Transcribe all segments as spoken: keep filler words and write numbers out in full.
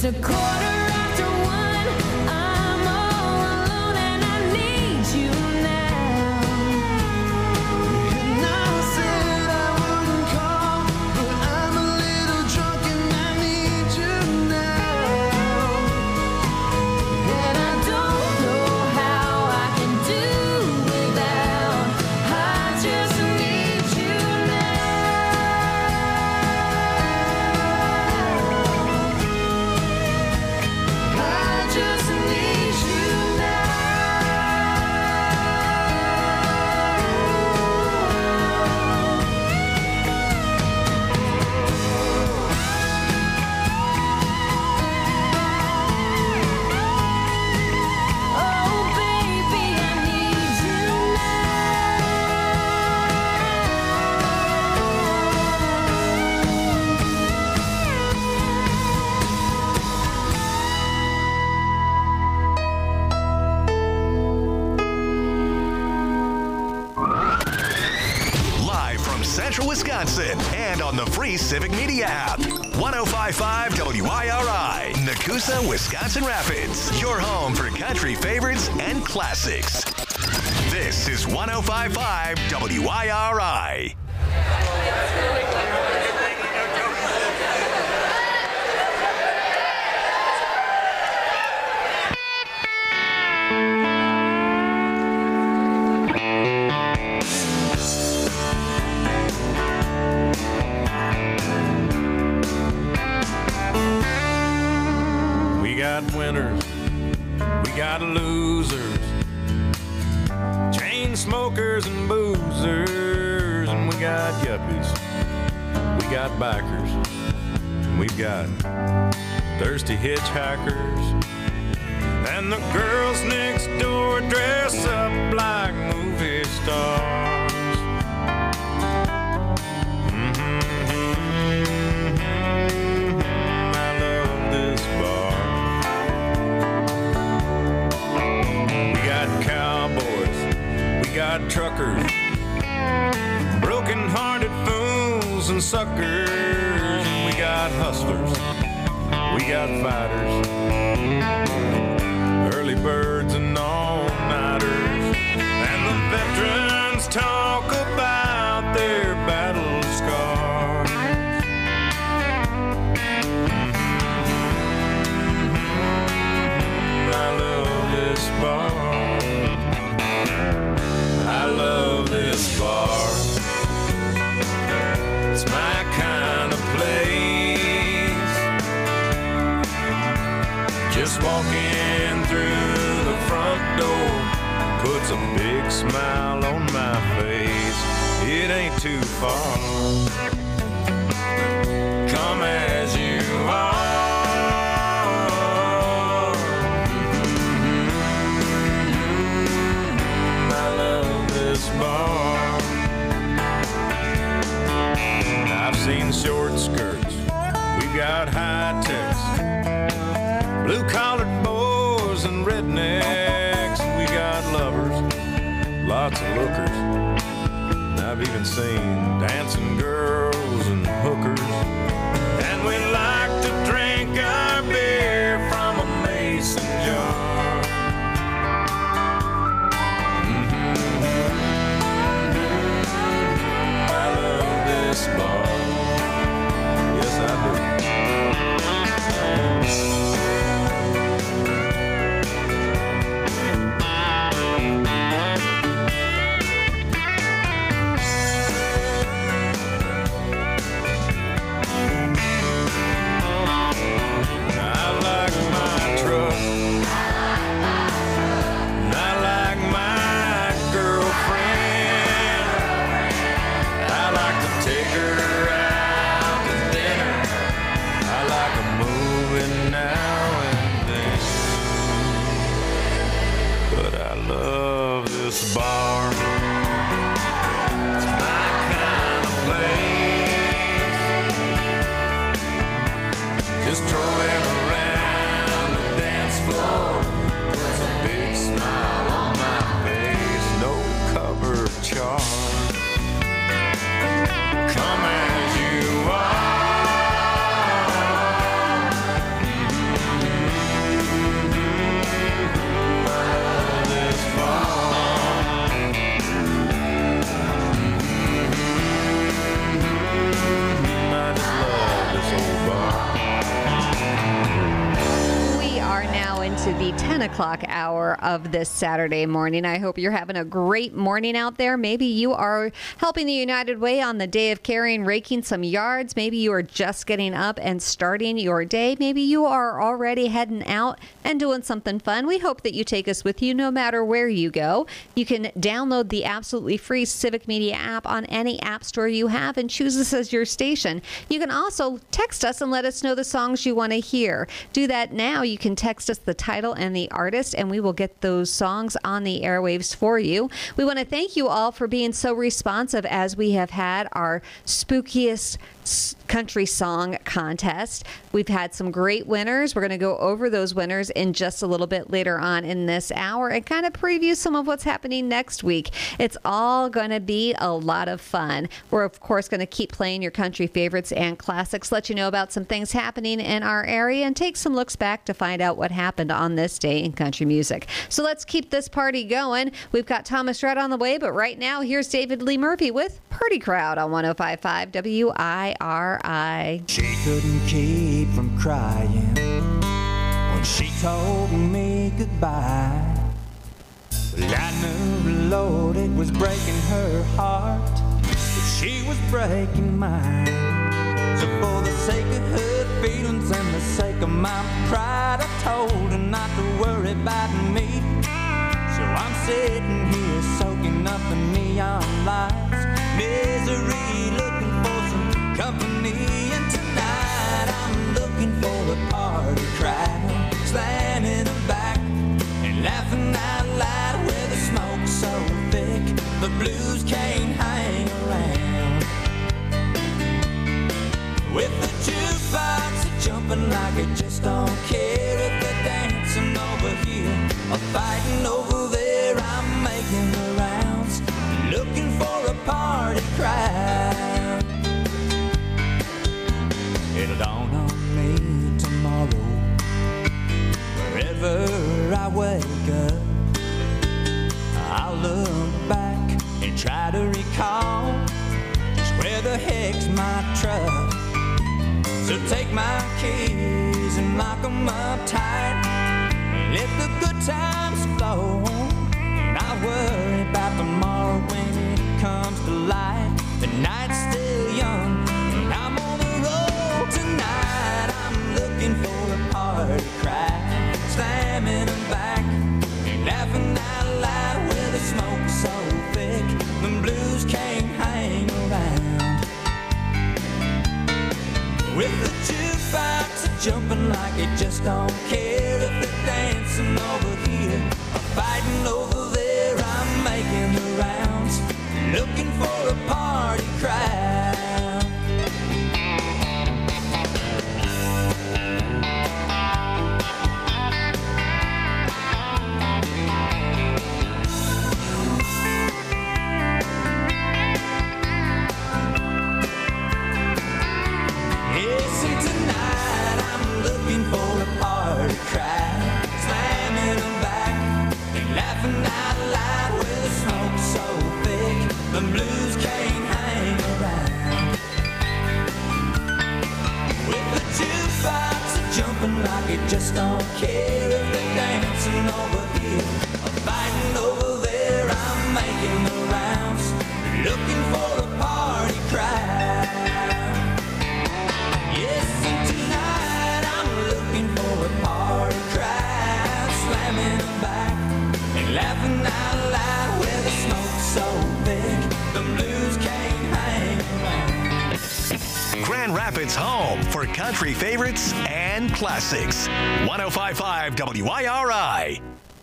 It's a quarter after one. I'm all alone and I need you now. And I said I wouldn't call, but I'm a little drunk and I need you now. And I don't know how I can do without. I just need you now. I just need you now. Oh, baby, I need you Live from Central Wisconsin and on the free Civic Media app. one oh five point five W I R I, Nakusa, Wisconsin Rapids. Your home for country favorites and classics. This is one oh five point five W I R I. We got winners, we got losers, chain smokers and boozers, and we got yuppies, we got bikers, and we've got thirsty hitchhikers, and the girls next door dress up like movie stars. I love this bar. We got cowboys, we got truckers, broken-hearted fools and suckers, and we got hustlers, we got fighters, early birds and all-nighters, and the veterans talk about their battle scars. I love this bar. I love this bar. It's my kind of place. Just walking through the front door puts a big smile on my face. It ain't too far. Come as you are. I love this bar. I've seen short skirts, we've got high techs, blue-collared boys and rednecks. We got lovers, lots of lookers. And I've even seen dancing girls and hookers. And we like to drink our beer from a mason jar. I love this bar. Yes, I do. ten o'clock hour of this Saturday morning. I hope you're having a great morning out there. Maybe you are helping the United Way on the day of caring, raking some yards. Maybe you are just getting up and starting your day. Maybe you are already heading out and doing something fun. We hope that you take us with you no matter where you go. You can download the absolutely free Civic Media app on any app store you have and choose us as your station. You can also text us and let us know the songs you want to hear. Do that now. You can text us the title and the artist, and we will get those songs on the airwaves for you. We want to thank you all for being so responsive as we have had our spookiest country song contest. We've had some great winners. We're going to go over those winners in just a little bit later on in this hour and kind of preview some of what's happening next week. It's all going to be a lot of fun. We're, of course, going to keep playing your country favorites and classics, let you know about some things happening in our area, and take some looks back to find out what happened on this day in country music. So let's keep this party going. We've got Thomas Rhett on the way, but right now, here's David Lee Murphy with Party Crowd on one oh five point five W I R I. She couldn't keep from crying when she told me goodbye. Well, I knew, Lord, it was breaking her heart, but she was breaking mine. So for the sake of her feelings and the sake of my pride, I told her not to worry about me. So I'm sitting here soaking up the neon lights, misery, looking for some company. And tonight I'm looking for a party crowd, slamming them back and laughing out loud, where the smoke's so thick the blues can't hang around. With the jukebox jumping like it just don't care, if they're dancing over here or fighting over there, I'm making the rounds, looking for a party crowd. It'll dawn on me tomorrow, wherever I wake up, I'll look back and try to recall just where the heck's my truck. So take my keys and lock them up tight, let the good times flow, and I'll worry about tomorrow when it comes to light. The night's still young and I'm on the road tonight. I'm looking for a party crowd, slamming them back and laughing out loud, where the smoke's so thick the blues can't hang around. With the jukebox jumping like it just don't care, if they're dancing over here or fighting over there, I'm making the rounds, looking for a party crowd. Yes, and tonight I'm looking for a party crowd, slamming them back and laughing out loud, where the smoke's so thick the blues can't hang around. With the jukebox jumping like it just don't care, if they're dancing over here or fighting over there, I'm making the rounds, looking for a party crowd. Yes, and tonight I'm looking for a party crowd, slamming them back and laughing out loud, where the smoke's so thick the blues can't hang around. Grand Rapids' home for country favorites and classics. one oh five point five W I R I.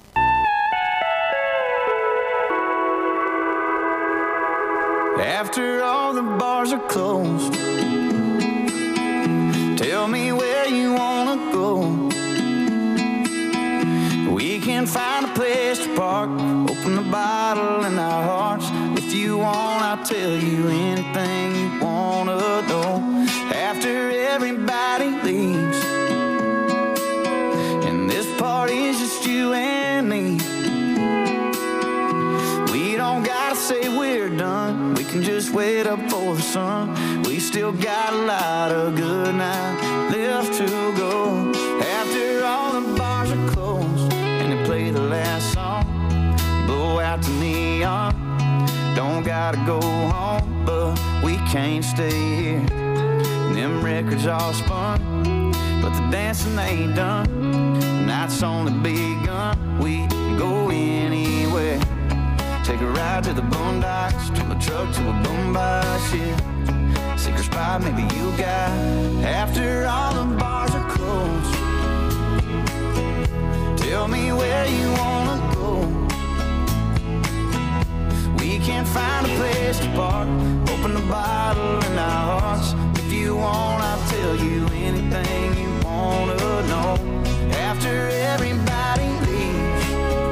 After all the bars are closed, tell me where you wanna go. We can find a place to park, open the bottle in our hearts. If you want, I'll tell you anything you wanna know. After everybody leaves and this party's just you and me, we don't gotta say we're done, we can just wait up for the sun. We still got a lot of good night left to go. After all the bars are closed and can't stay here. And them records all spun, but the dancing ain't done. The night's only begun. We can go anywhere. Take a ride to the boondocks, to a truck, to a boombox, yeah. Secret spot maybe you got after all the bars are closed. Tell me where you wanna go. We can't find a place to park. Open the bottle in our hearts. If you want, I'll tell you anything you wanna know. After everybody leaves,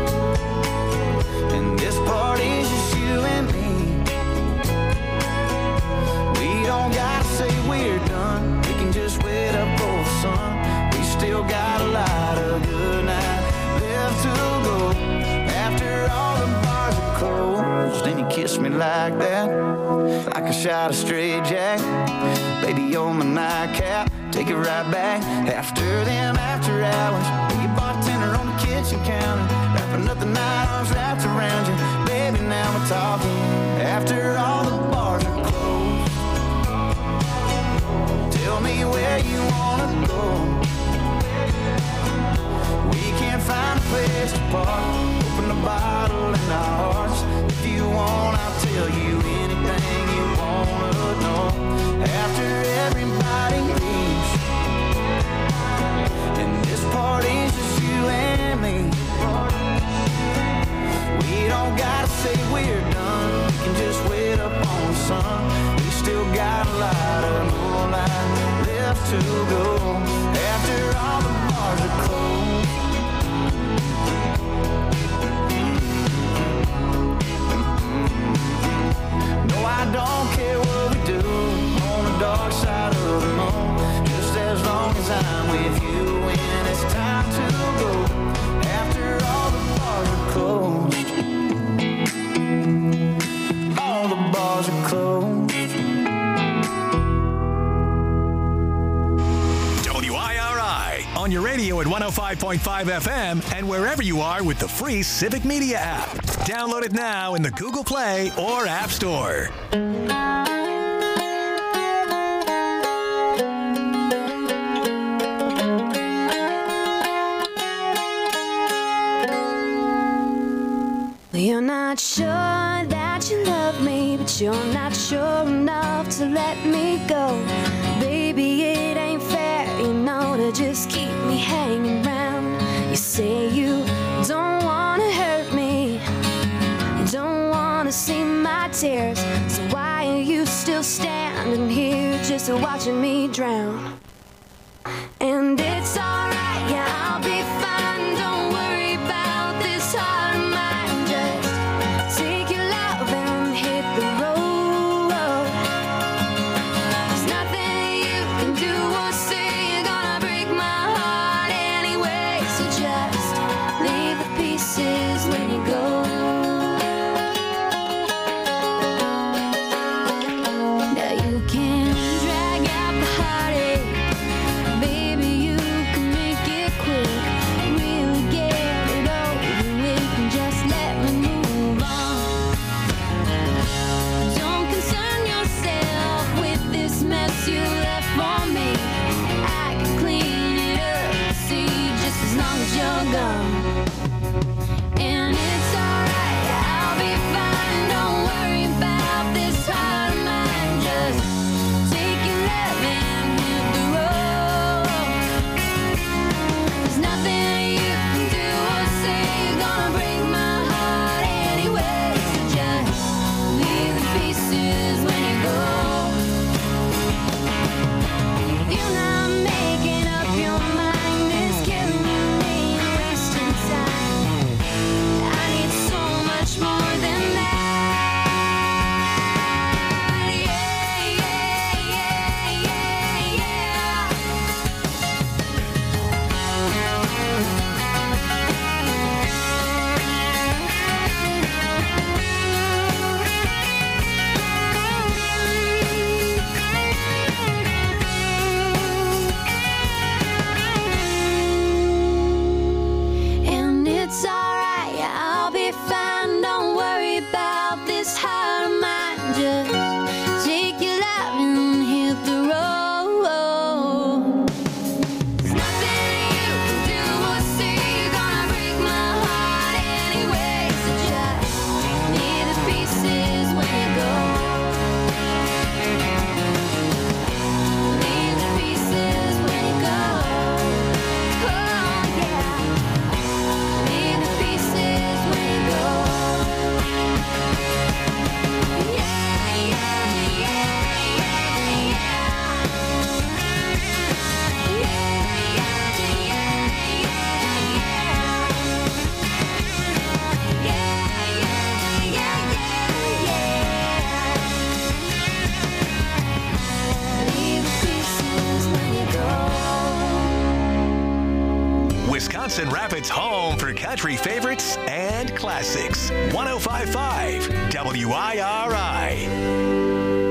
and this party's just you and me. We don't gotta say we're done. We can just wait up for the sun. We still got a lot of good night left to go. After all the bars are closed, then you kiss me like that, like a shot of straight jack. Baby, you're my nightcap. Take it right back. After them after hours, be a bartender on the kitchen counter, wrapping up the night, arms wrapped around you. Baby, now we're talking. After all the bars are closed, tell me where you wanna go. We can't find a place to park. Open the bottle in our hearts. If you want, I'll tell you anything you wanna know. After everybody leaves, and this party's just you and me. We don't gotta say we're done. We can just wait up on the sun. We still got a lot of moonlight left to go. After all the bars are closed. No, I don't care what we do on the dark side of the moon, just as long as I'm with you when it's time to go. After all the bars are closed, all the bars are closed. W I R I on your radio at one oh five point five F M and wherever you are with the free Civic Media app. Download it now in the Google Play or App Store. You're not sure that you love me, but you're not sure enough to let me go. Baby, it ain't fair, you know, to just keep me hanging around. You say you don't wanna hurt me, you don't wanna see my tears. So why are you still standing here just watching me drown? And it's alright, yeah, I'll be fine. Don't worry about this heart of mine. Just take your love and hit the road. There's nothing you can do or say, you're gonna break my heart anyway. So just leave the pieces when you go. Now you can drag out the heartache, baby, you can make it quick. Wisconsin Rapids' home for country favorites and classics. one oh five point five W I R I.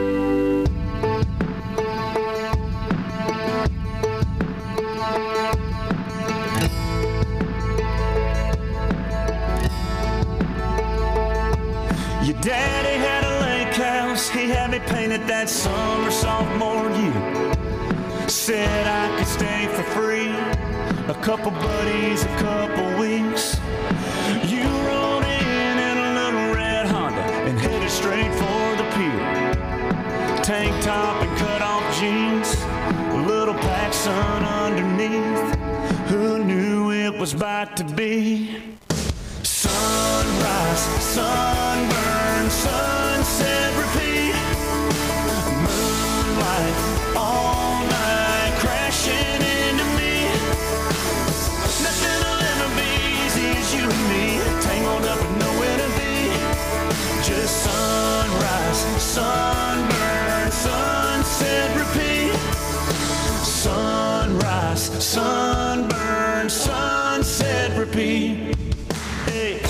Your daddy had a lake house, he had me painted that summer sophomore year. Said I could stay for free, a couple buddies, a couple weeks. You rode in in a little red Honda and headed straight for the pier. Tank top and cut off jeans, a little PacSun underneath. Who knew it was about to be sunrise, sunburn, sunset, repeat. Moonlight all night crashing into me. Nothing will ever be easy as you and me, tangled up and nowhere to be. Just sunrise, sunburn, sunset, repeat. Sunrise, sunburn, sunset, repeat. Hey.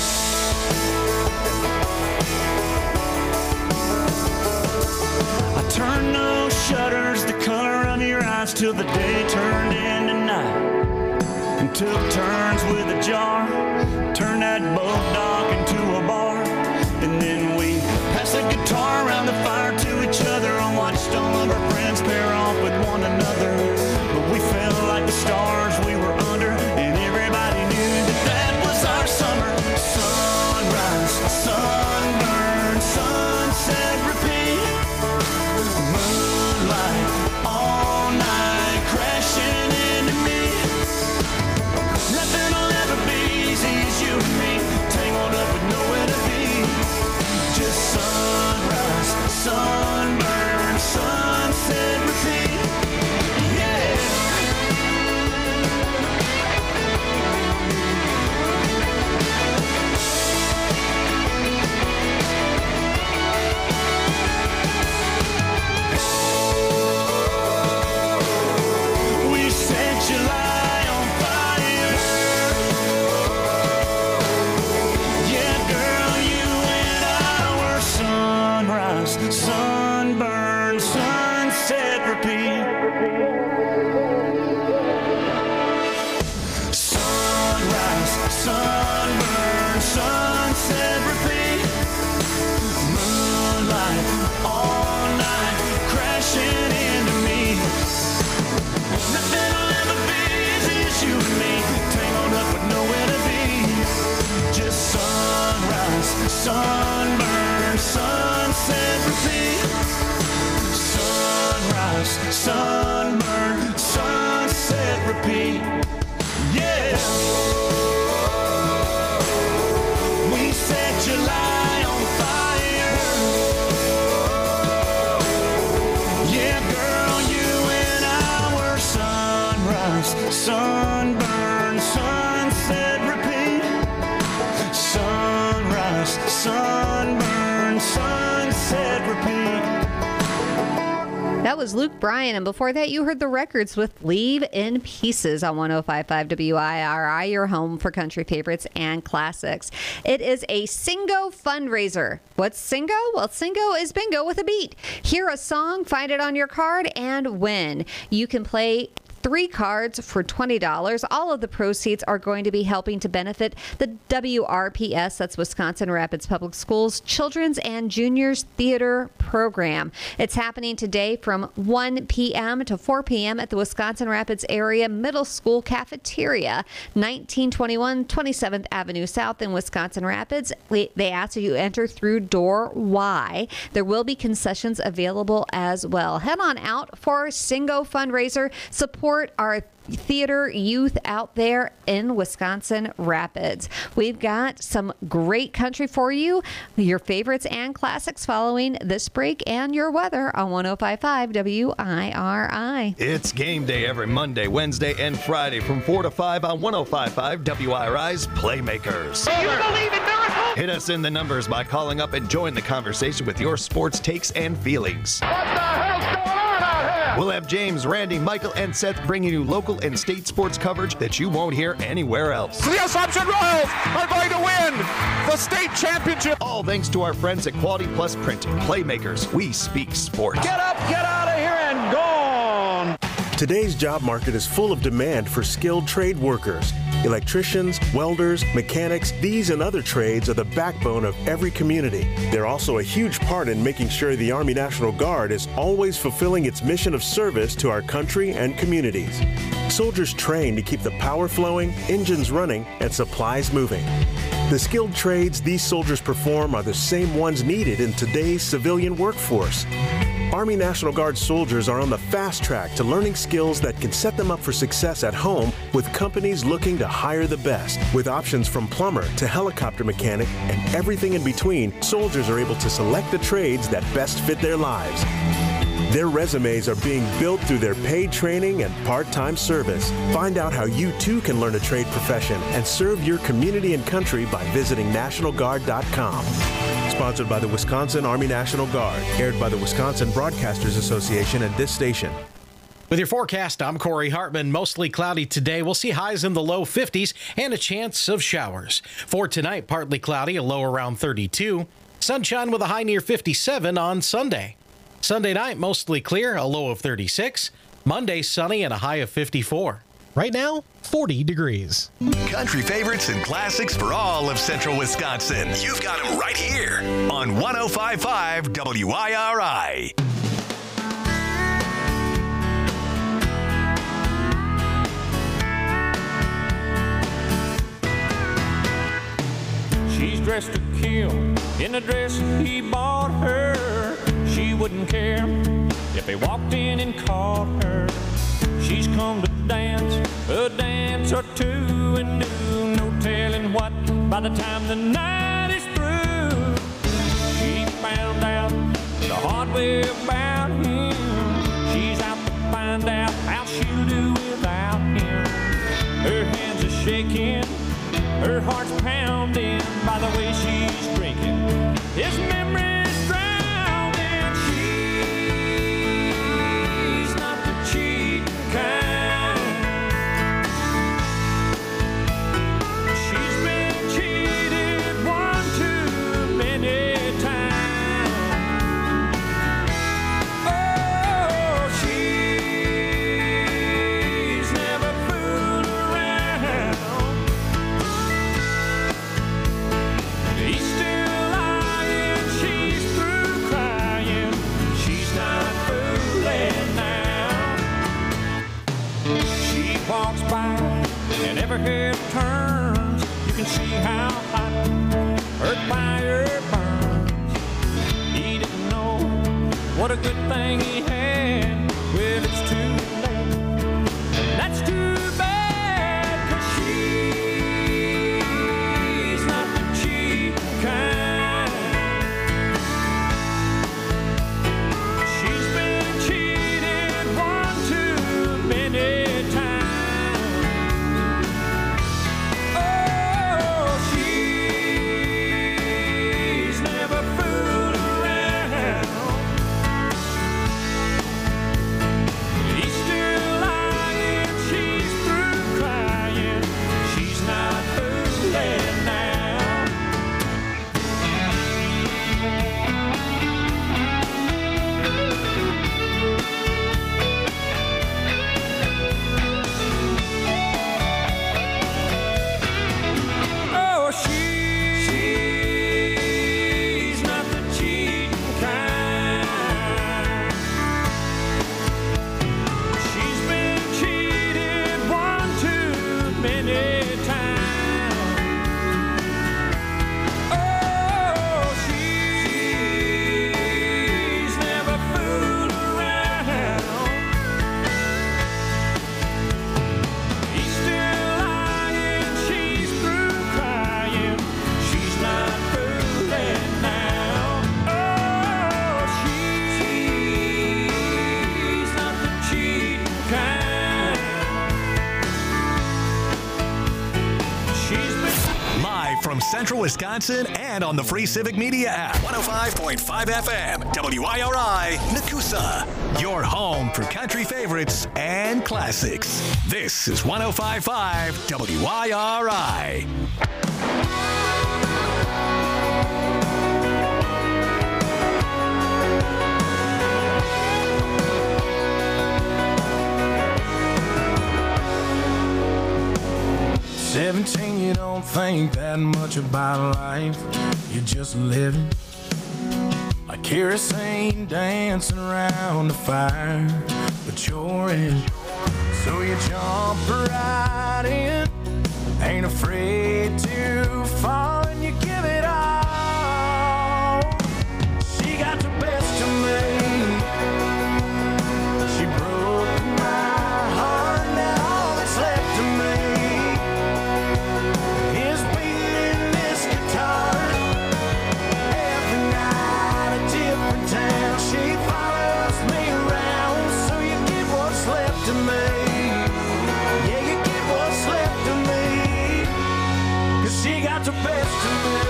I turned those shutters the color of your eyes till the day turned into night, and took turns with a jar, turned that boat dock into a bar, and then we passed the guitar around the fire to each other and watched all of our friends pair off with one another. But we felt like the stars we were under, and everybody knew that that was our summer. Sunrise, sunburn, sunset, repeat. Moonlight all night crashing into me. Nothing will ever be easy as you and me, tangled up with nowhere to be. Just sunrise, sunburn, sunset, repeat. Yeah. We set July on fire. Yeah, girl, you and I were sunrise, sunburn, sunset, repeat. Sunrise, sunburn, sunset, repeat. Moonlight all night crashing into me. Nothing will ever be easy as you and me, tangled up with nowhere to be. Just sunrise, sunburn, sunset, repeat. Sunrise, sunburn, sunset, repeat. Yeah. We set July on fire. Yeah, girl, you and I were sunrise, sunburn, sunset, repeat. Sunrise, sunburn, sunset, repeat. That was Luke Bryan, and before that you heard the Records with Leave in Pieces on one oh five point five W I R I, your home for country favorites and classics. It is a Singo fundraiser. What's Singo? Well, Singo is bingo with a beat. Hear a song, find it on your card, and win. You can play three cards for twenty dollars. All of the proceeds are going to be helping to benefit the W R P S, that's Wisconsin Rapids Public Schools Children's and Juniors Theater Program. It's happening today from one p.m. to four p.m. at the Wisconsin Rapids Area Middle School Cafeteria, nineteen twenty-one twenty-seventh Avenue South in Wisconsin Rapids. They ask that you enter through door Y. There will be concessions available as well. Head on out for Singo fundraiser. Support our theater youth out there in Wisconsin Rapids. We've got some great country for you, your favorites and classics following this break, and your weather on one oh five point five W I R I. It's game day every Monday, Wednesday, and Friday from four to five on one oh five point five W I R I's Playmakers. Do you believe in miracles? Hit us in the numbers by calling up and join the conversation with your sports takes and feelings. What the hell's going on out here? We'll have James, Randy, Michael, and Seth bringing you local and state sports coverage that you won't hear anywhere else. The Assumption Royals are going to win the state championship. All thanks to our friends at Quality Plus Printing. Playmakers, we speak sports. Get up, get out of here, and gone. Today's job market is full of demand for skilled trade workers. Electricians, welders, mechanics, these and other trades are the backbone of every community. They're also a huge part in making sure the Army National Guard is always fulfilling its mission of service to our country and communities. Soldiers train to keep the power flowing, engines running, and supplies moving. The skilled trades these soldiers perform are the same ones needed in today's civilian workforce. Army National Guard soldiers are on the fast track to learning skills that can set them up for success at home with companies looking to hire the best. With options from plumber to helicopter mechanic and everything in between, soldiers are able to select the trades that best fit their lives. Their resumes are being built through their paid training and part-time service. Find out how you too can learn a trade profession and serve your community and country by visiting National Guard dot com. Sponsored by the Wisconsin Army National Guard. Aired by the Wisconsin Broadcasters Association and this station. With your forecast, I'm Corey Hartman. Mostly cloudy today. We'll see highs in the low fifties and a chance of showers. For tonight, partly cloudy, a low around thirty-two. Sunshine with a high near fifty-seven on Sunday. Sunday night, mostly clear, a low of thirty-six. Monday, sunny and a high of fifty-four. Right now, forty degrees. Country favorites and classics for all of central Wisconsin. You've got them right here on one oh five point five W I R I. She's dressed to kill in a dress he bought her. She wouldn't care if he walked in and caught her. She's come to dance, a dance or two, and do no telling what by the time the night is through. She found out the hard way about him. She's out to find out how she'll do without him. Her hands are shaking, her heart's pounding by the way she's drinking. His memory's drowning. She's not the cheating kind. She's been cheated one too many times. Oh, she's never fooled around. He's still lying, she's through crying. She's not fooling now. She walks by and every head turns. You can see how hot her fire burns. He didn't know what a good thing he had. Well, it's too late. That's too bad, 'cause she's not the cheap kind. She's been cheated one too many times. Oh, she's never fooled around. from Central Wisconsin and on the free Civic Media app. one oh five point five F M, W I R I, Nakusa. Your home for country favorites and classics. This is one oh five point five W I R I. seventeen, you don't think that much about life. You're just living like kerosene dancing around the fire, but you're in. So you jump right in, ain't afraid to fall, and you give it all. She got the best of me. She broke my heart, now all that's left of me is beating in this guitar. Every night a different town, she follows me around. So you get what's left of me. Yeah, you get what's left of me, 'cause she got the best of me.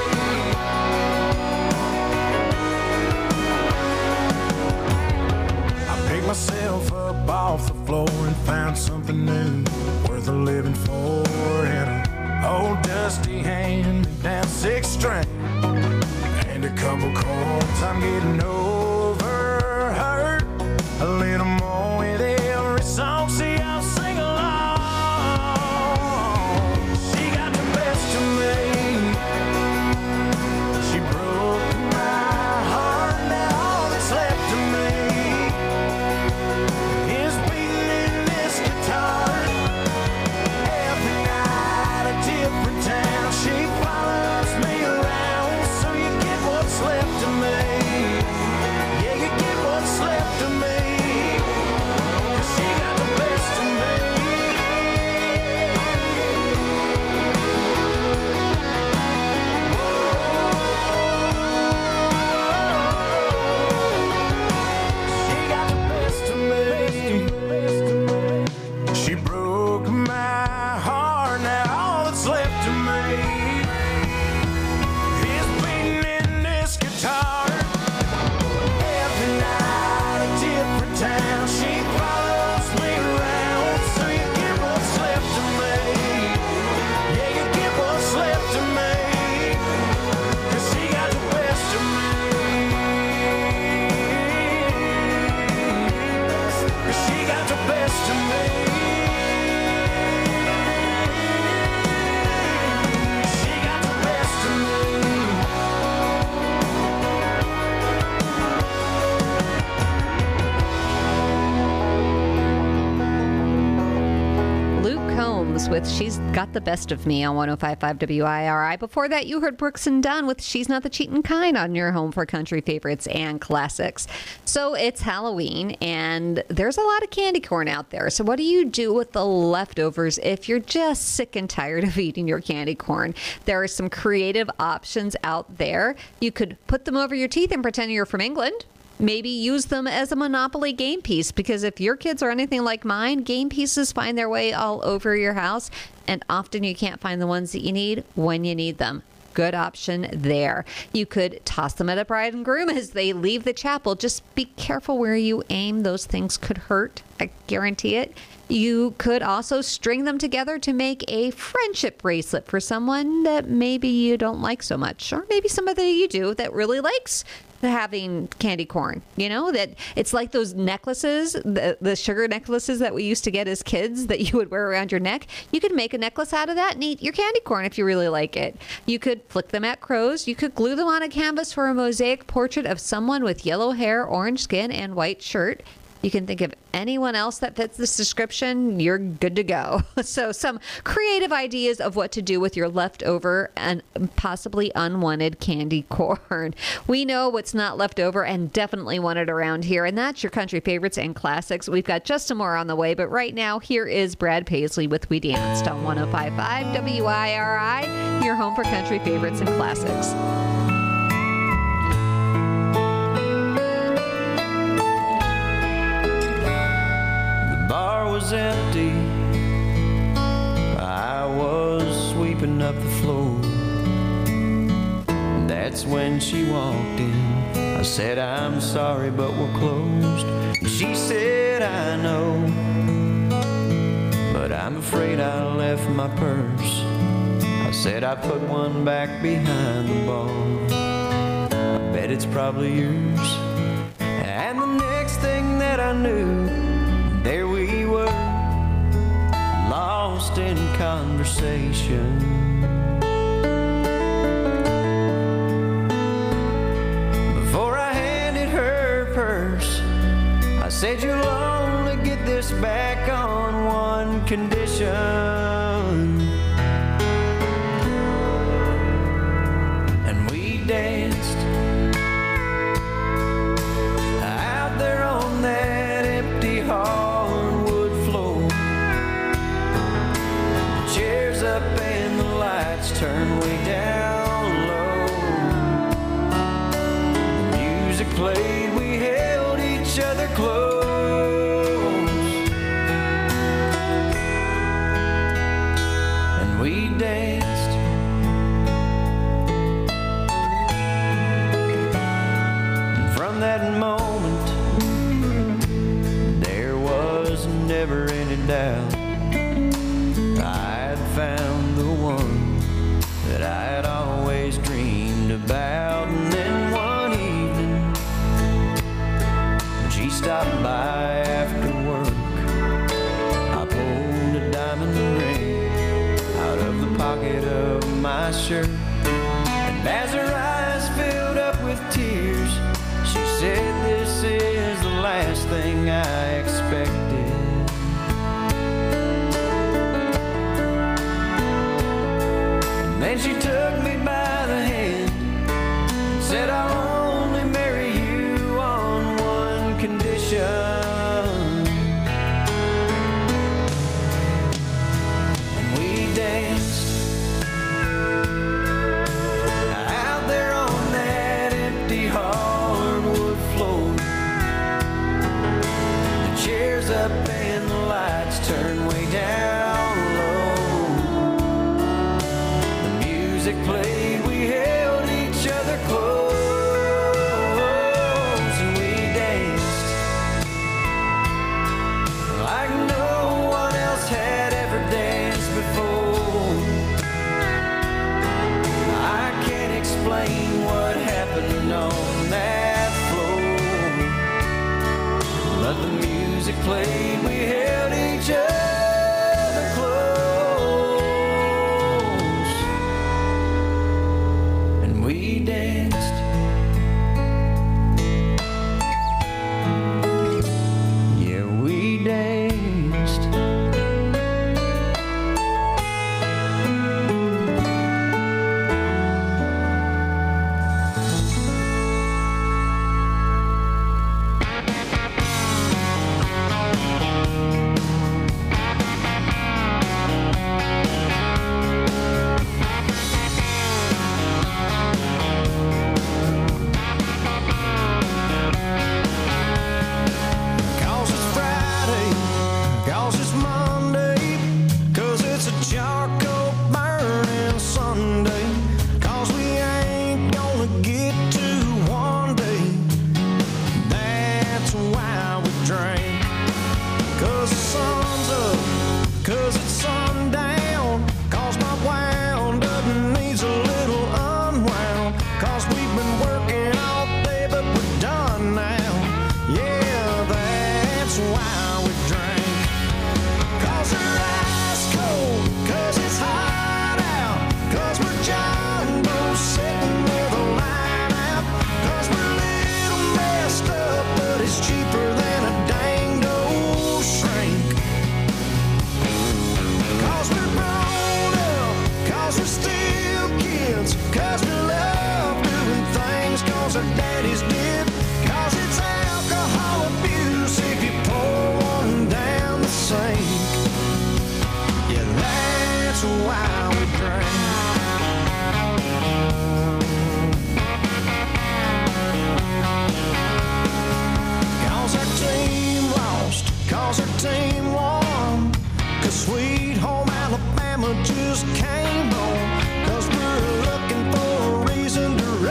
I picked myself up off the floor and found something new worth a living for. And an old dusty hand me down six string and a couple chords. I'm getting over hurt a little more with every song. See, I'll sing along. She got the best of me. She broke my heart, now all that's left of me is beating in this guitar. Every night a different town, she follows me around. So you get what's left of me. Yeah, you get what's left of me, 'cause she got the best of me. She got the best of me. She broke my heart, now all that's left of me is beating in this guitar. Every night a different town, she follows me around. So you get what's left of me. Yeah, you get what's left of me, 'cause she got the best of me. 'Cause she got the best of me. She got the best of me. Luke Combs with She's Got the Best of Me on one oh five point five W I R I. Before that, you heard Brooks and Dunn with She's Not the Cheatin' Kind on your home for country favorites and classics. So it's Halloween, and there's a lot of candy corn out there. So what do you do with the leftovers if you're just sick and tired of eating your candy corn? There are some creative options out there. You could put them over your teeth and pretend you're from England. Maybe use them as a Monopoly game piece, because if your kids are anything like mine, game pieces find their way all over your house, and often you can't find the ones that you need when you need them. Good option there. You could toss them at a bride and groom as they leave the chapel. Just be careful where you aim. Those things could hurt. I guarantee it. You could also string them together to make a friendship bracelet for someone that maybe you don't like so much, or maybe somebody you do that really likes having candy corn. You know, that it's like those necklaces, the, the sugar necklaces that we used to get as kids that you would wear around your neck. You could make a necklace out of that and eat your candy corn if you really like it. You could flick them at crows. You could glue them on a canvas for a mosaic portrait of someone with yellow hair, orange skin, and white shirt. You can think of anyone else that fits this description, you're good to go. So some creative ideas of what to do with your leftover and possibly unwanted candy corn. We know what's not left over and definitely wanted around here, and that's your country favorites and classics. We've got just some more on the way, but right now, here is Brad Paisley with We Danced on one oh five point five W I R I, your home for country favorites and classics. Bar was empty. I was sweeping up the floor. That's when she walked in. I said, I'm sorry, but we're closed. She said, I know, but I'm afraid I left my purse. I said, I put one back behind the bar. I bet it's probably yours. And the next thing that I knew, there we were, lost in conversation. Before I handed her purse, I said, you'll only get this back on one condition. And we danced out there on that empty hardwood floor. The chairs up and the lights turned way down low. The music played, we held each other close. And we danced from that moment. There was never any doubt I'd found the one that I'd always dreamed about. And then one evening, when she stopped by after work, I pulled a diamond ring out of the pocket of my shirt. And as her eyes filled up with tears, she said, this is the last thing I expected. And then she took me by the hand and said, I'll only marry you on one condition. And we danced out there on that empty hardwood floor. The chairs up and the lights turned way down low. The music played, we held each other close. And we danced like no one else had ever danced before. I can't explain what happened on that floor, but the music played, we held each other close. And we danced. Yeah, we danced. Cause it's Friday, cause it's Monday, cause it's a charcoal burning Sunday, cause we ain't gonna get to one day. That's why we drink. Cause the sun's up, cause it's sundown, cause my wound up needs a little unwound, cause we've been working all day but we're done now. Yeah, that's why we drink. Cause we're ice cold, cause it's hot out, cause we're John Doe sitting with a line out, cause we're a little messed up, but it's cheaper than a dang old shrink. Cause we're grown up, cause we're still kids, cause we love doing things cause our daddies did, cause it's alcohol abuse if you pour one down the sink. Yeah, that's why we drink. Cause our team lost, cause our team won, cause Sweet Home Alabama just came on, cause we're looking for a reason to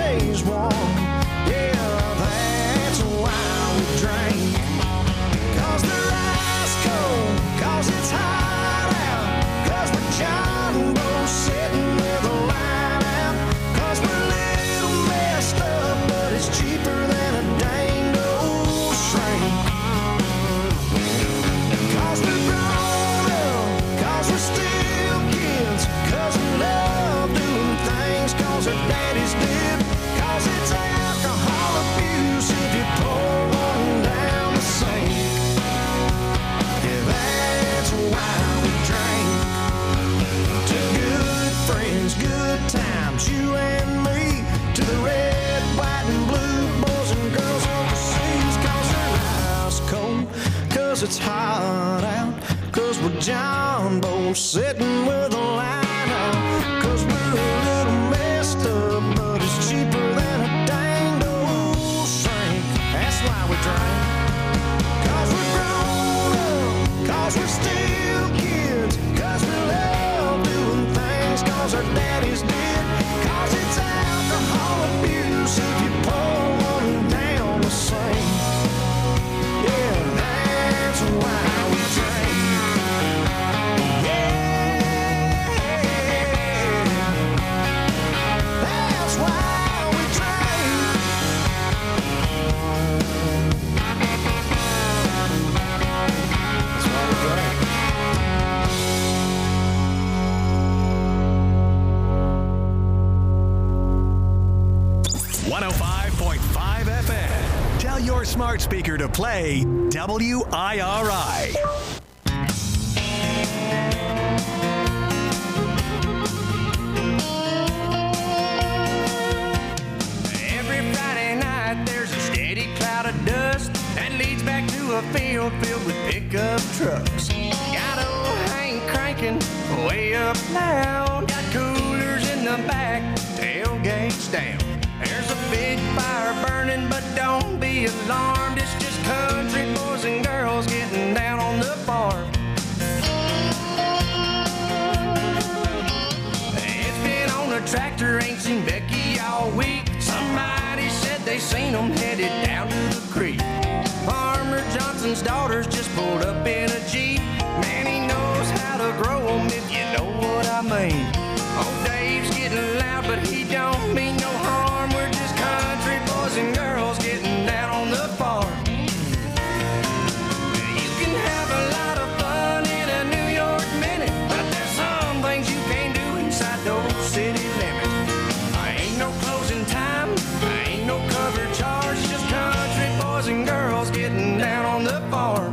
John boat sitting with a line out. Cause we're a little messed up, but it's cheaper than a dang old shrink. That's why we drink. Cause we're grown up, cause we're still kids, cause we love doing things cause our daddies did. Cause it's alcohol abuse if you pour one down the sink. Yeah, that's why we drink. Yeah, that's why we drink. That's why we drink. one oh five point five F M. Tell your smart speaker to play W I R I. Every Friday night there's a steady cloud of dust that leads back to a field filled with pickup trucks. Got old Hank cranking way up loud. Got coolers in the back, tailgates down. There's a big fire burning, but don't be alarmed. It's just country boys and girls getting down on the farm. It's been on a tractor, ain't seen Becky all week. Somebody said they seen them headed down to the creek. Farmer Johnson's daughters just pulled up in a Jeep. Man, he knows how to grow them, if you know what I mean. Oh, Dave's getting loud, but he don't mean no harm. We're just country boys and girls getting down on the farm. You can have a lot of fun in a New York minute, but there's some things you can't do inside those city limits. I ain't no closing time, I ain't no cover charge, just country boys and girls getting down on the farm.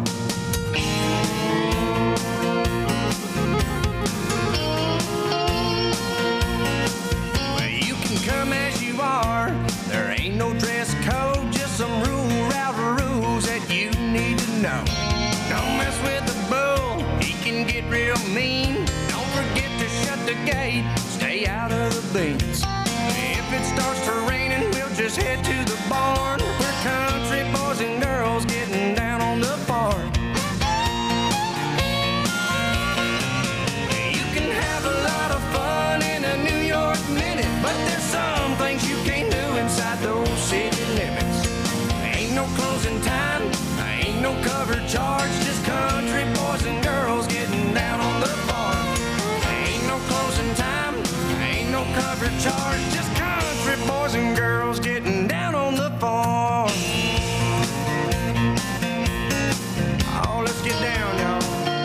Well, you can come as you are, there ain't no dress code, just some rule route rules that you need to know. Don't mess with the bull, he can get real mean. Don't forget to shut the gate, stay out of the beans. If it starts to raining, we'll just head to the barn. We're country boys and girls getting down on the farm. You can have a lot of fun in a New York minute, but there's some things you can't do inside those city limits. Ain't no closing time, ain't no cover charge, just country boys and girls getting down on the farm. Ain't no closing time, ain't no cover charge, just country boys and girls getting down on the farm. Oh, let's get down, y'all.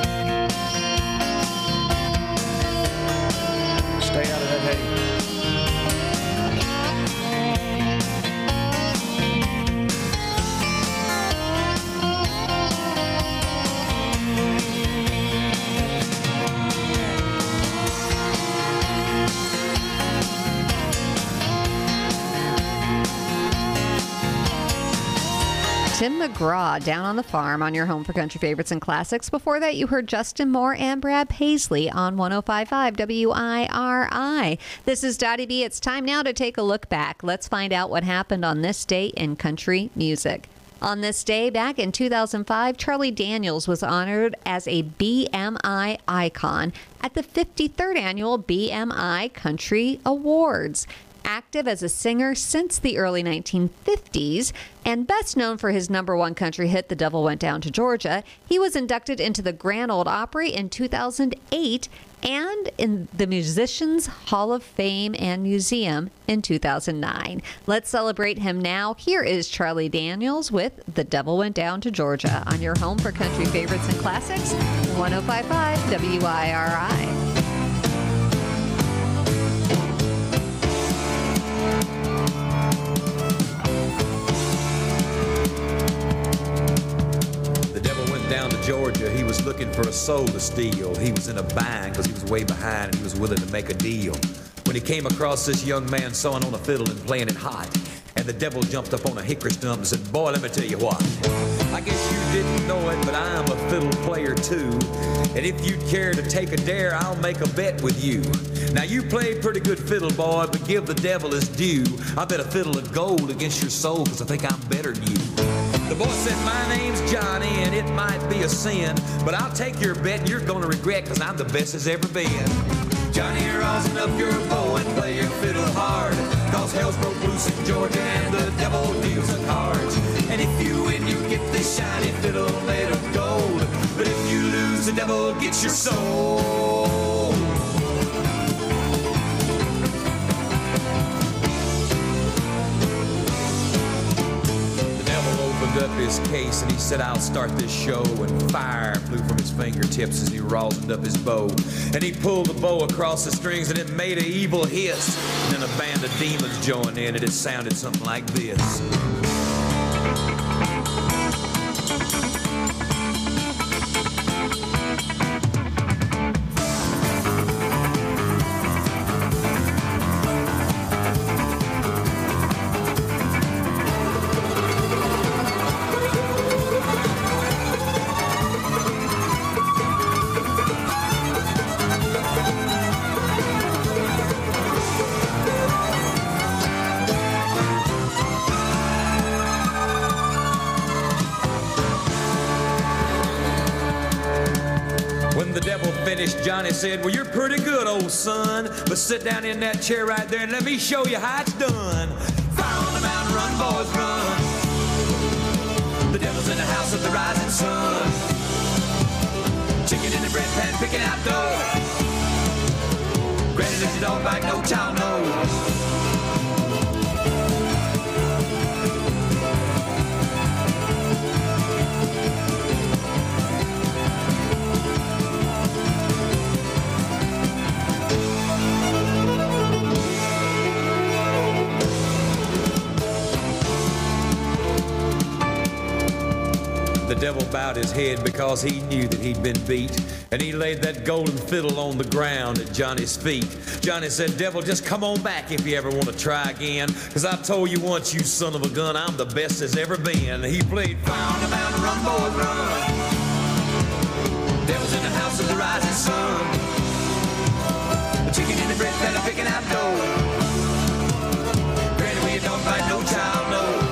Stay out of that hay. Tim McGraw, Down on the Farm, on your home for country favorites and classics. Before that, you heard Justin Moore and Brad Paisley on one oh five point five W I R I. This is Dottie B. It's time now to take a look back. Let's find out what happened on this day in country music. On this day, back in two thousand five, Charlie Daniels was honored as a B M I icon at the fifty-third Annual B M I Country Awards. Active as a singer since the early nineteen fifties and best known for his number one country hit, The Devil Went Down to Georgia, he was inducted into the Grand Ole Opry in two thousand eight and in the Musicians Hall of Fame and Museum in two thousand nine. Let's celebrate him now. Here is Charlie Daniels with The Devil Went Down to Georgia on your home for country favorites and classics, one oh five point five W I R I. Down to Georgia, he was looking for a soul to steal. He was in a bind because he was way behind and he was willing to make a deal. When he came across this young man sawing on a fiddle and playing it hot, and the the devil jumped up on a hickory stump and said, boy, let me tell you what. I guess you didn't know it, but I'm a fiddle player too. And if you'd care to take a dare, I'll make a bet with you. Now you played pretty good fiddle, boy, but give the devil his due. I bet a fiddle of gold against your soul, because I think I'm better than you. The boy said, my name's Johnny, and it might be a sin, but I'll take your bet and you're gonna regret, because I'm the best as ever been. Johnny, rosin up your bow and play your fiddle hard, cause hell's broke loose in Georgia and the devil deals the cards. And if you win, you get this shiny fiddle made of gold, but if you lose, the devil gets your soul. Up his case and he said, I'll start this show, and fire flew from his fingertips as he rosined up his bow, and he pulled the bow across the strings and it made an evil hiss, and then a band of demons joined in and it sounded something like this. Johnny said, well, you're pretty good, old son, but sit down in that chair right there and let me show you how it's done. Fire on the mountain, run, boys, run. The devil's in the house of the rising sun. Chicken in the bread pan, picking out dough. Granted, if you don't bite, no child knows. The devil bowed his head because he knew that he'd been beat, and he laid that golden fiddle on the ground at Johnny's feet. Johnny said, devil, just come on back if you ever want to try again, because I told you once, you son of a gun, I'm the best there's ever been. He played Fire on the Mountain, Run, Boys, Run. Devil's in the house of the rising sun. The chicken in the bread pan, picking out dough. Granny, when you don't bite, no child knows.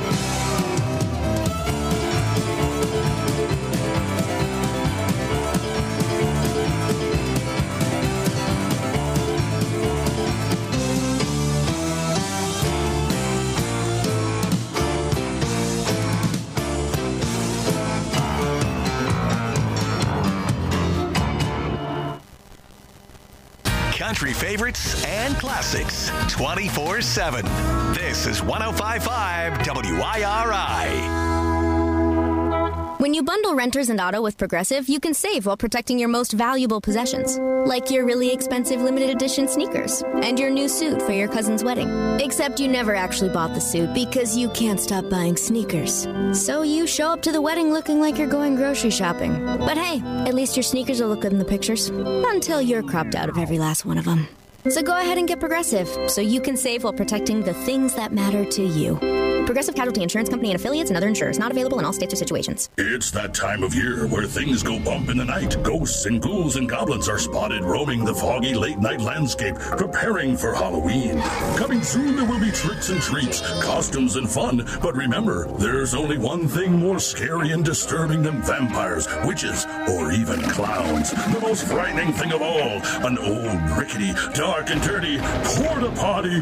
Country favorites and classics twenty-four seven. This is one oh five point five W I R I. When you bundle renters and auto with Progressive, you can save while protecting your most valuable possessions, like your really expensive limited edition sneakers and your new suit for your cousin's wedding. Except you never actually bought the suit because you can't stop buying sneakers. So you show up to the wedding looking like you're going grocery shopping. But hey, at least your sneakers will look good in the pictures, until you're cropped out of every last one of them. So go ahead and get Progressive, so you can save while protecting the things that matter to you. Progressive Casualty Insurance Company and affiliates and other insurers. Not available in all states or situations. It's that time of year where things go bump in the night. Ghosts and ghouls and goblins are spotted roaming the foggy late-night landscape, preparing for Halloween. Coming soon, there will be tricks and treats, costumes and fun. But remember, there's only one thing more scary and disturbing than vampires, witches, or even clowns. The most frightening thing of all, an old, rickety, dark and dirty porta potty.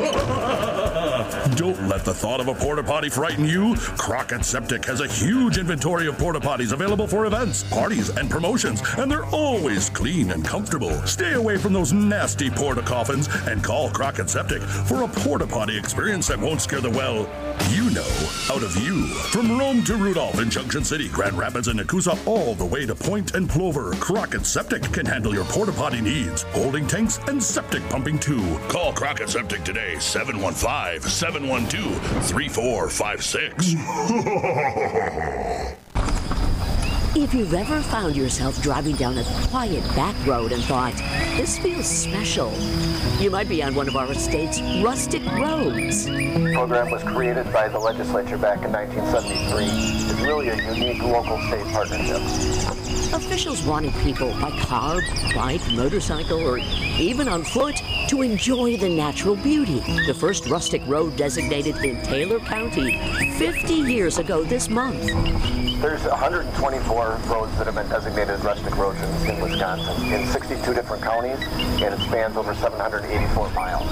Don't let the thought of a porta potty frighten you. Crockett Septic has a huge inventory of porta potties available for events, parties, and promotions, and they're always clean and comfortable. Stay away from those nasty porta coffins and call Crockett Septic for a porta potty experience that won't scare the, well, you know, out of you. From Rome to Rudolph in Junction City, Grand Rapids, and Nakusa, all the way to Point and Plover, Crockett Septic can handle your porta potty needs, holding tanks and septic pumping too. Call Crockett Septic today, seven one five, seven one two, three four five six. If you've ever found yourself driving down a quiet back road and thought, this feels special, you might be on one of our state's rustic roads. The program was created by the legislature back in nineteen seventy-three. It's really a unique local-state partnership. Officials wanted people by car, bike, motorcycle, or even on foot to enjoy the natural beauty. The first rustic road designated in Taylor County fifty years ago this month. There's one hundred twenty-four roads that have been designated rustic roads in, in Wisconsin in sixty-two different counties, and it spans over seven hundred eighty-four miles.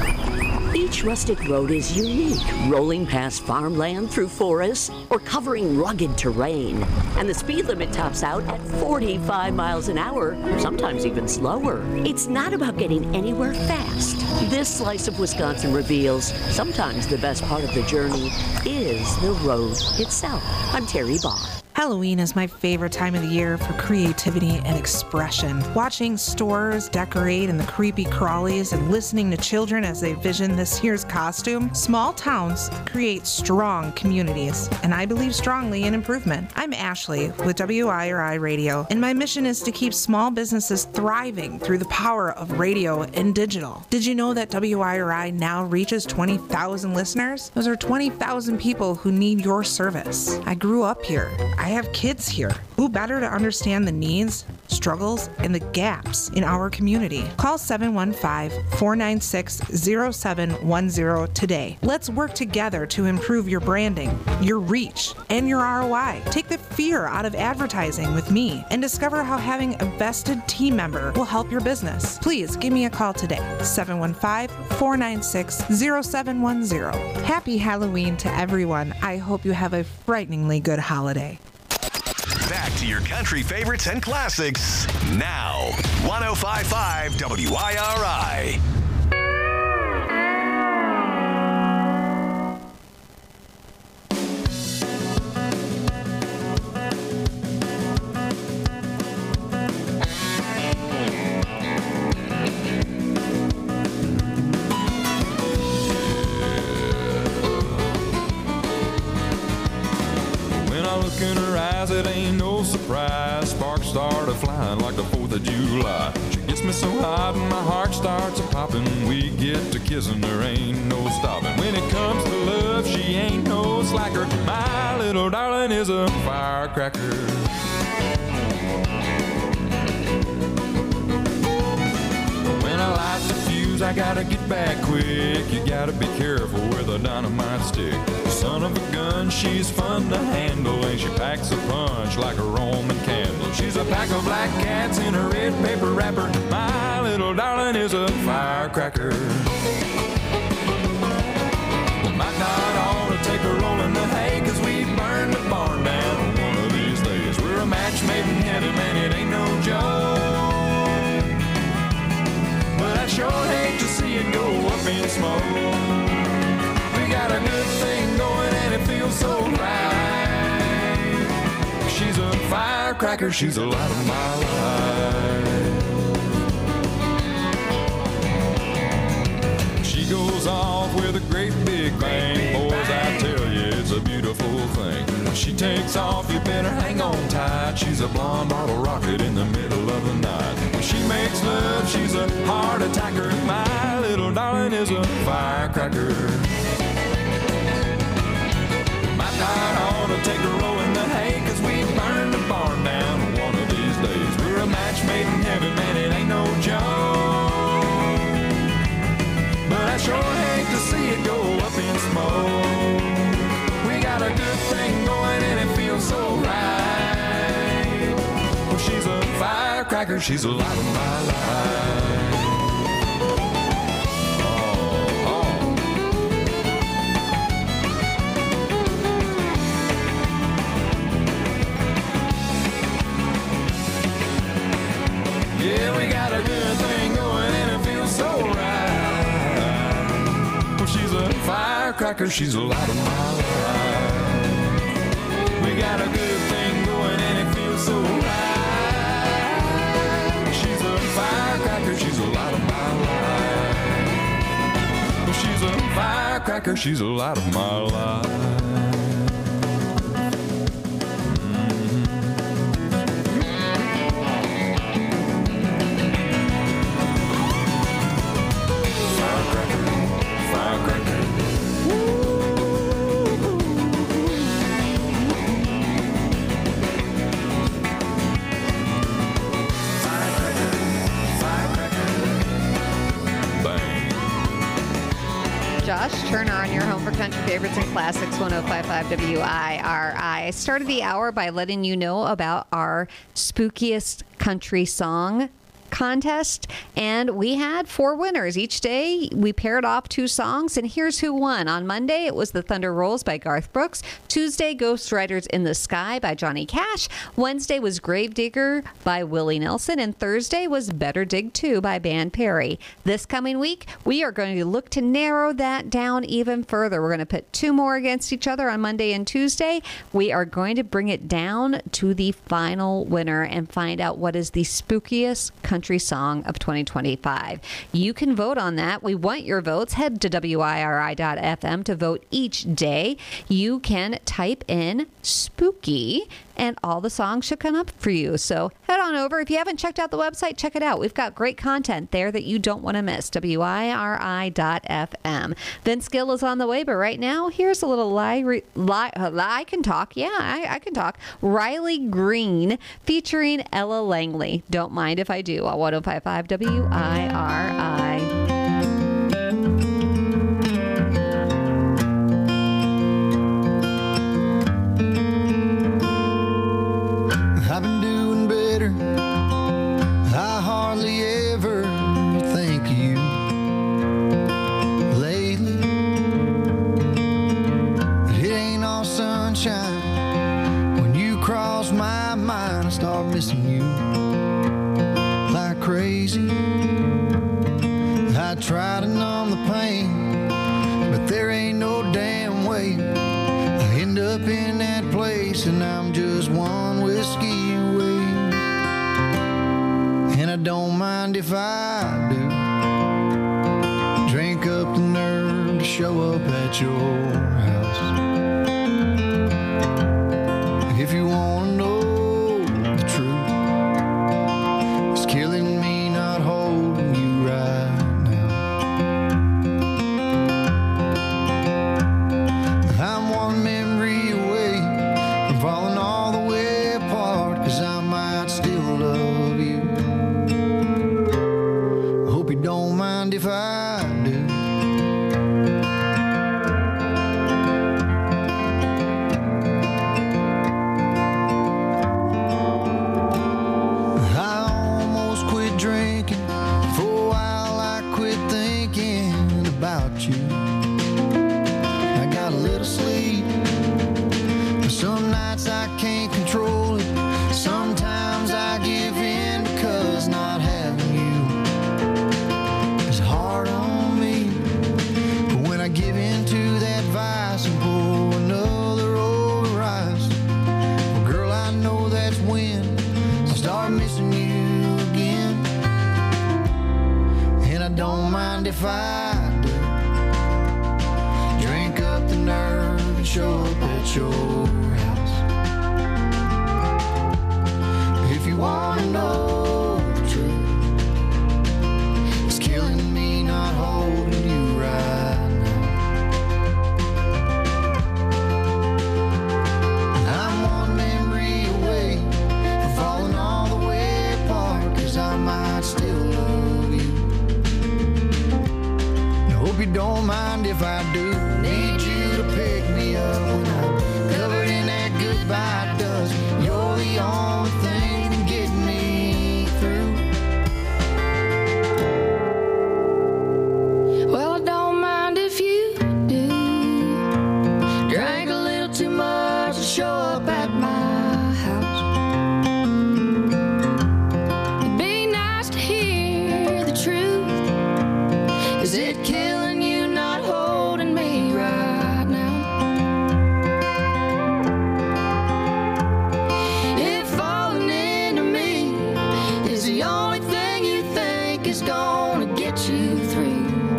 Each rustic road is unique, rolling past farmland through forests or covering rugged terrain. And the speed limit tops out at forty-five miles an hour, sometimes even slower. It's not about getting anywhere fast. This slice of Wisconsin reveals sometimes the best part of the journey is the road itself. I'm Terry Barr. Halloween is my favorite time of the year for creativity and expression. Watching stores decorate in the creepy crawlies and listening to children as they vision this year's costume, small towns create strong communities, and I believe strongly in improvement. I'm Ashley with W I R I Radio, and my mission is to keep small businesses thriving through the power of radio and digital. Did you know that W I R I now reaches twenty thousand listeners? Those are twenty thousand people who need your service. I grew up here. I have kids here. Who better to understand the needs, struggles, and the gaps in our community? Call seven one five, four nine six, zero seven one zero today. Let's work together to improve your branding, your reach, and your R O I. Take the fear out of advertising with me and discover how having a vested team member will help your business. Please give me a call today, seven one five, four nine six, zero seven one zero. Happy Halloween to everyone. I hope you have a frighteningly good holiday. Back to your country favorites and classics now. one oh five point five W I R I. In her eyes, it ain't no surprise. Sparks start a flying like the fourth of July. She gets me so hot and my heart starts a popping. We get to kissing, there ain't no stopping. When it comes to love, she ain't no slacker. My little darling is a firecracker. When I light the fuse, I gotta get back quick. You gotta be careful with a dynamite stick. Son of a gun, she's fun to handle, and she packs a punch like a Roman candle. She's a pack of black cats in a red paper wrapper. My little darling is a firecracker. We might not ought to take a roll in the hay, 'cause we burn the barn down one of these days. We're a match made in heaven, man, it ain't no joke. But I sure hate to see it go up in smoke. Got a good thing going and it feels so right. She's a firecracker, she's the light of my life. She goes off with a great big bang. Boys, I tell you, it's a beautiful thing. When she takes off, you better hang on tight. She's a blonde bottle rocket in the middle of the night. When she makes love, she's a heart attacker. My little darling is a firecracker. I ought to take a roll in the hay, 'cause we burn the barn down one of these days. We're a match made in heaven, man, it ain't no joke. But I sure hate to see it go up in smoke. We got a good thing going and it feels so right. Well, she's a firecracker, she's the light of my life. Yeah, we got a good thing going and it feels so right. Well, she's a firecracker, she's the light of my life. We got a good thing going and it feels so right. She's a firecracker, she's the light of my life. Well, she's a firecracker, she's the light of my life. Mm-hmm. Josh Turner on your home for country favorites and classics, one oh five point five W I R I. I started the hour by letting you know about our spookiest country song contest, and we had four winners. Each day we paired off two songs, and here's who won. On Monday it was The Thunder Rolls by Garth Brooks. Tuesday, Ghost Riders in the Sky by Johnny Cash. Wednesday was Gravedigger by Willie Nelson, and Thursday was Better Dig two by Ban Perry. This coming week we are going to look to narrow that down even further. We're going to put two more against each other on Monday and Tuesday. We are going to bring it down to the final winner and find out what is the spookiest country song of twenty twenty-five. You can vote on that. We want your votes. Head to W I R I dot F M to vote each day. You can type in spooky and all the songs should come up for you. So head on over. If you haven't checked out the website, check it out. We've got great content there that you don't want to miss. W I R I dot F M. Vince Gill is on the way, but right now, here's a little lie. lie uh, I can talk. Yeah, I, I can talk. Riley Green featuring Ella Langley. Don't mind if I do. On one oh five point five W I R I. I've been doing better. I hardly ever think of you lately. It ain't all sunshine. When you cross my mind, I start missing you like crazy. I try to numb the pain, but there ain't no damn way. I end up in that place and I'm just one whiskey away. And I don't mind if I do drink up the nerve to show up at your house. If you want to know the truth, it's killing me not holding you right now. I'm one memory away from falling all the way apart, 'cause I might still love you. Hope you don't mind if I do. I almost quit drinking. For a while I quit thinking about you. I got a little sleep, but some nights I can't control it. Sometimes I give in because not having you is hard on me. But when I give in to that vice and pour another over ice, well, girl, I know that's when I'll start missing you again. And I don't mind if I do drink up the nerve and show up at your house. If you want to know the truth, it's killing me not holding you right now. I'm one memory away from falling all the way apart, 'cause I might still love you. I hope you don't mind if I do. Need you to pick me up when I'm covered in that goodbye dust. You're the only thing to get me through. Well, I don't mind if you do. Drank a little too much to show up at my house. It'd be nice to hear the truth. Is it killing you not holding me right now? If falling into me is the only thing you think is gonna get you through,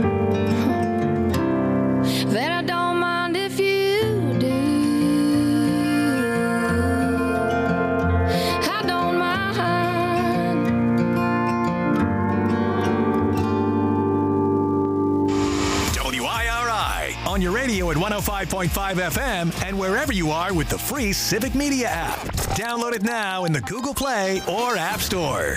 then I don't mind if you do. I don't mind. W I R I on your radio at one oh five point five F M and wherever you are with the free Civic Media app. Download it now in the Google Play or App Store.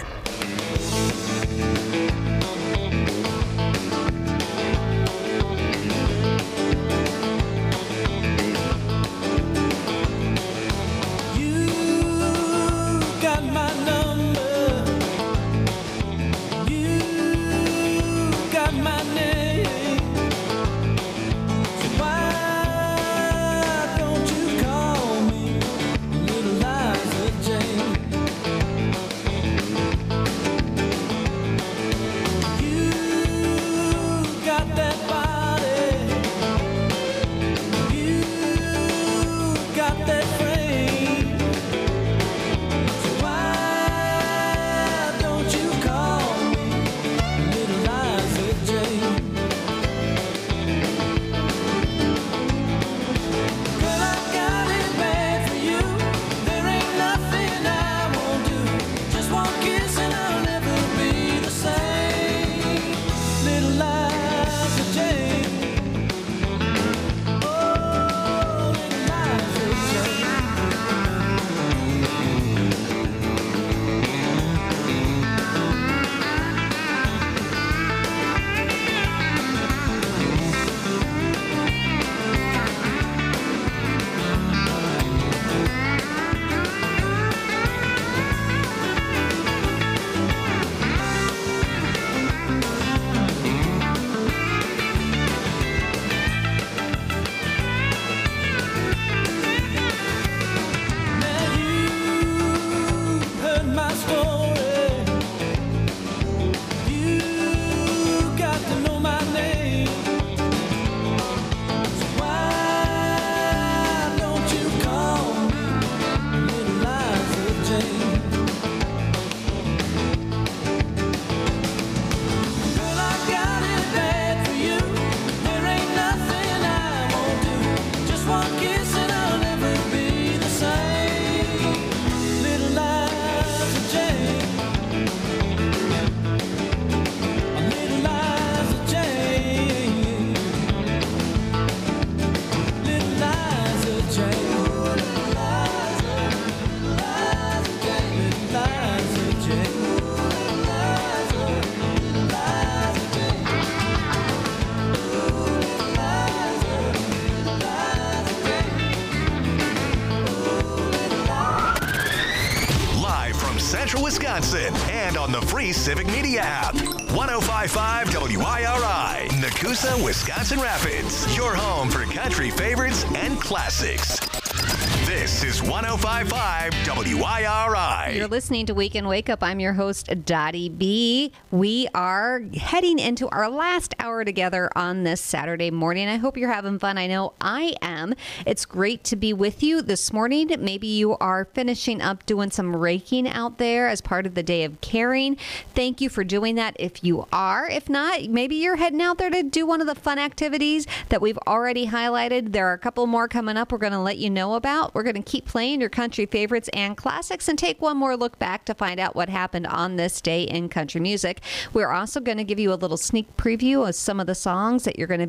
Wisconsin and on the free Civic Media app. ten fifty-five W I R I, Nakusa, Wisconsin Rapids. Your home for country favorites and classics. This is ten fifty-five W I R I. You're listening to Weekend Wake Up. I'm your host, Dottie B. We are heading into our last hour together on this Saturday morning. I hope you're having fun. I know I am. It's great to be with you this morning. Maybe you are finishing up doing some raking out there as part of the Day of Caring. Thank you for doing that if you are. If not, maybe you're heading out there to do one of the fun activities that we've already highlighted. There are a couple more coming up we're going to let you know about. We're going to keep playing your country favorites and classics and take one more look back to find out what happened on this day in country music. We're also going to give you a little sneak preview of some of the songs that you're going to